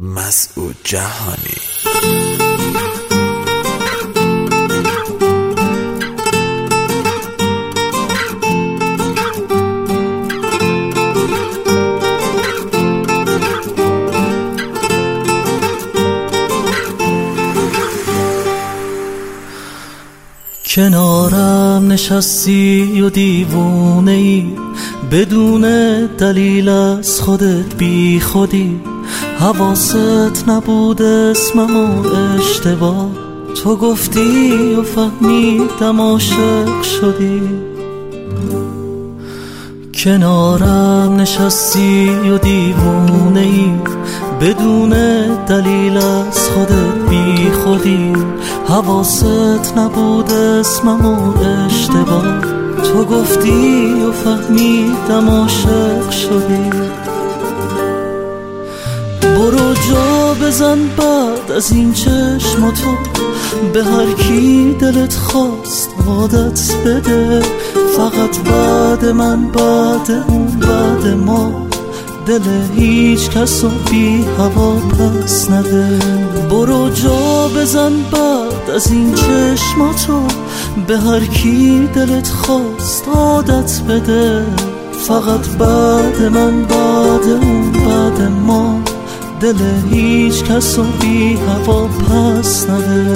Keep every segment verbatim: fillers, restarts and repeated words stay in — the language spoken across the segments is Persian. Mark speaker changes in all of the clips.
Speaker 1: مسعود جهانی.
Speaker 2: کنارم نشستی و دیوونه ای، بدون دلیل از خودت بی خودی. حواست نبود اسمم و اشتباه تو گفتی و فهمیدم عاشق شدی. کنارم نشستی و دیوونه ای، بدون دلیل از خودت بی خودی. حواست نبود اسمم و اشتباه تو گفتی و فهمیدم عاشق شدی. برو جا بزن بعد از این چشم تو، به هر کی دلت خواست عادت بده. فقط بعد من، بعد اون، بعد ما، دل هیچ کس رو بی هوا پس نده. برو جا بزن بعد از این چشماتو، به هر کی دلت خواست عادت بده. فقط بعد من، بعد اون، بعد ما، دل هیچ کس رو بی هوا پس نده.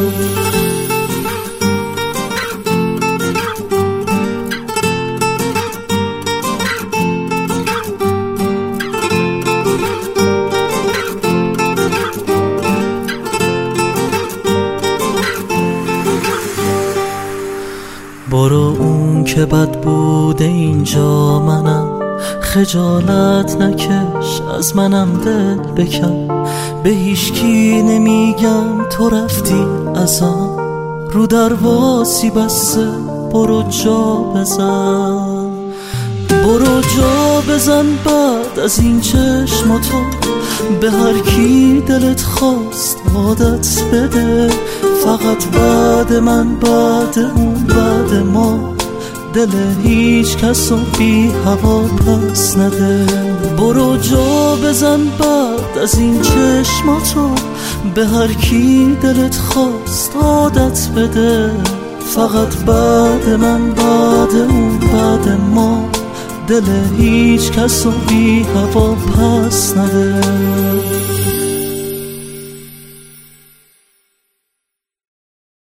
Speaker 2: برو اون که بد بوده اینجا منم، خجالت نکش از منم دل بکن. به هیچکی نمیگم تو رفتی ازم، رو درواسی بسته برو جا بزن. برو جا بزن بعد از این چشماتو، به هر کی دلت خواست عادت بده. فقط بعد من، بعد اون، بعد ما، دل هیچ کس رو بی هوا پس نده. برو جا بزن بعد از این چشماتو، به هر کی دلت خواست عادت بده. فقط بعد من، بعد اون، بعد ما، دل هیچ کس رو بی هوا پس نده.